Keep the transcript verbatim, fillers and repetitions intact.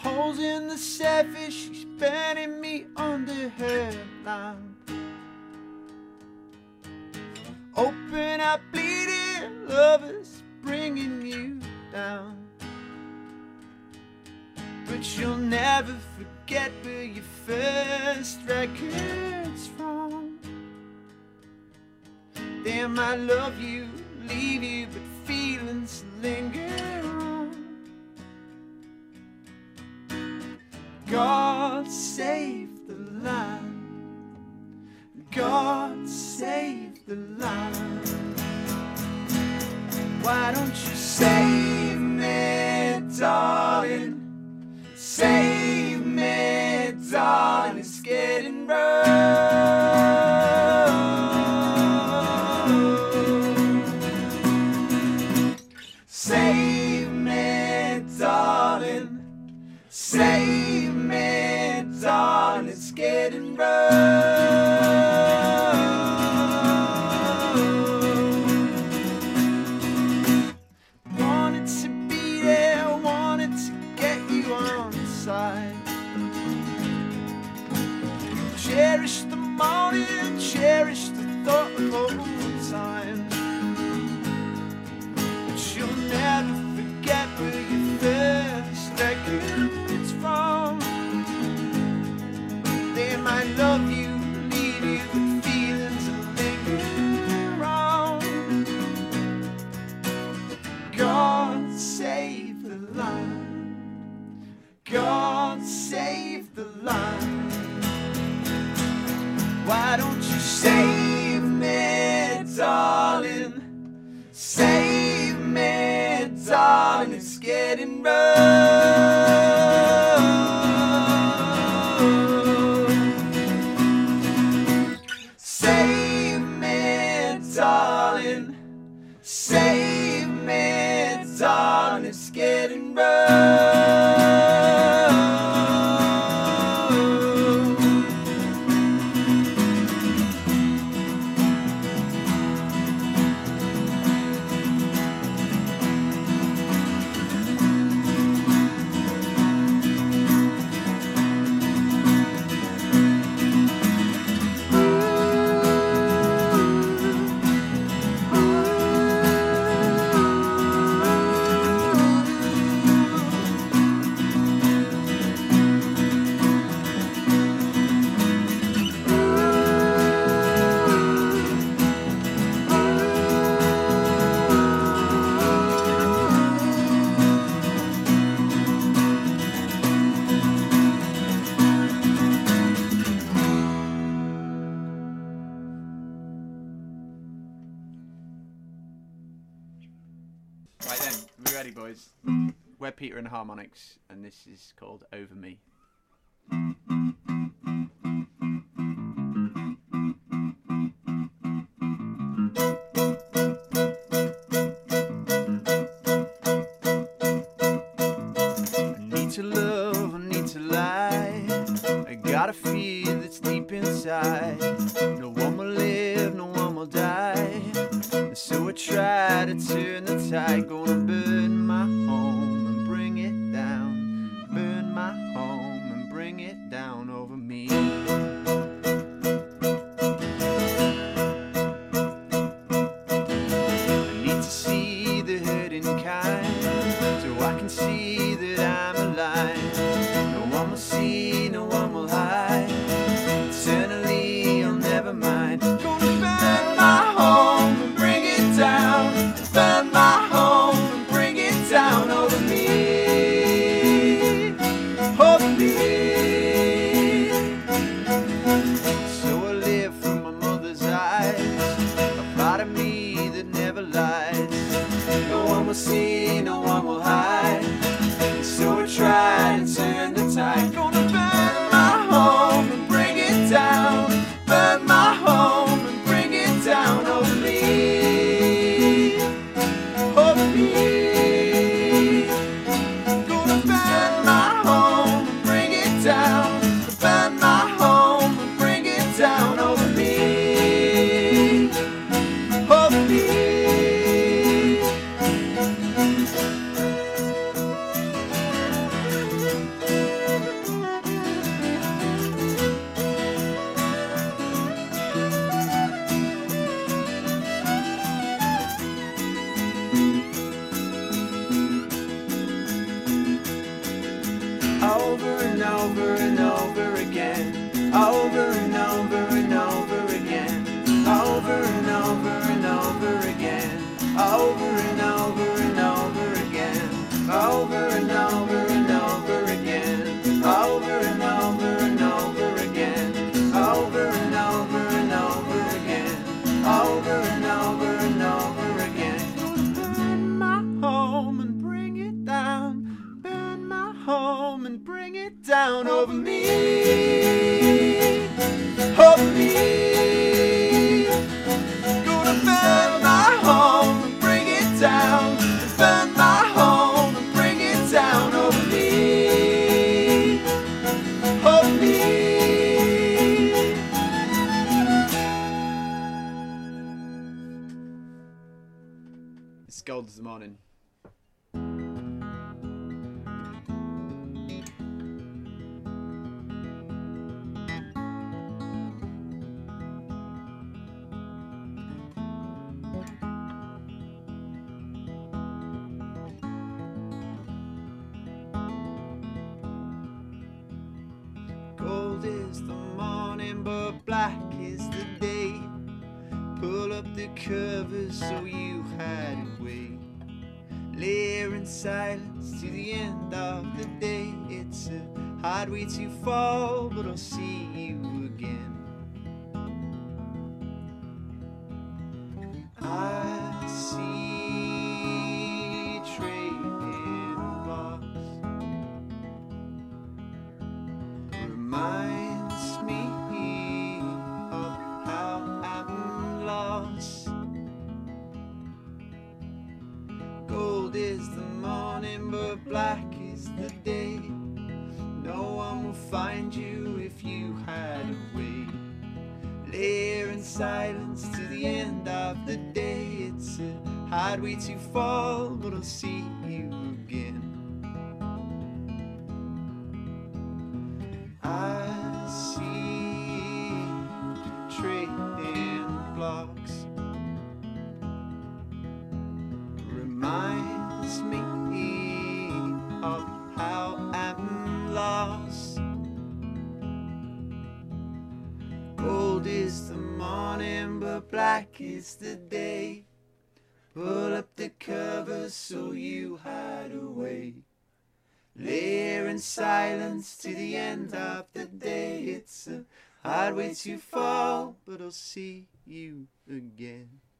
Holes in the surface, she's burning me under her lamp. Open up, bleeding lovers, bringing you down. But you'll never forget where your first record's from. They might love you, leave you, but feelings linger on. God save the land. God save the land. Why don't you save me, darling? Save me, darling. It's getting rough. Save me, darling. Save me, darling. It's getting rough. Wanted to be there, wanted to get you on side. Cherish the morning, cherish the thought of old time. But you'll never forget where your first record's from. They might love you, leave you with feelings and linger around. God save the land. God save the land. Why don't you save me, darling? Save me, darling. It's getting rough. Save me, darling. Save me, darling. It's getting rough. Right then, we ready, boys? We're Peter and the Harmonics, and this is called Over Me. I need to love, I need to lie. I got a fear that's deep inside. No one will live, no one will die. And so I try to turn the tide. Gonna burn my home and bring it down. Burn my home and bring it down over me. I need to see the hurting kind, so I can see that I'm alive. No one will see, no one will hide. Eternally, I'll never mind. Gonna burn my home and bring it down. Burn my home and bring it down over me. Over me. So I live from my mother's eyes, a part of me that never lies. No one will see, no one will hide. So I try to turn the tide. Gonna burn my home and bring it down. Burn my home and bring it down over me. Over me. Gonna burn my home and bring it down. Burn my home and bring it down over me. Over me. It's gold as the morning. Gold is the morning, but black is the day. Pull up the covers so you hide away. Layer in silence to the end of the day. It's a hard way to fall, but I'll see you again. I see trading blocks. Reminds me of how I'm lost. Gold is the morning, but black is the day. No one will find you if you hide away. Layer in silence to the end of the day. It's a hard way to fall, but I'll see you again. I see trading blocks. Reminds me of how I'm lost. Gold is the morning, but black is the day. Pull up the covers so you hide away. Layer in silence to the end of the day. It's a hard way to fall, but I'll see you again.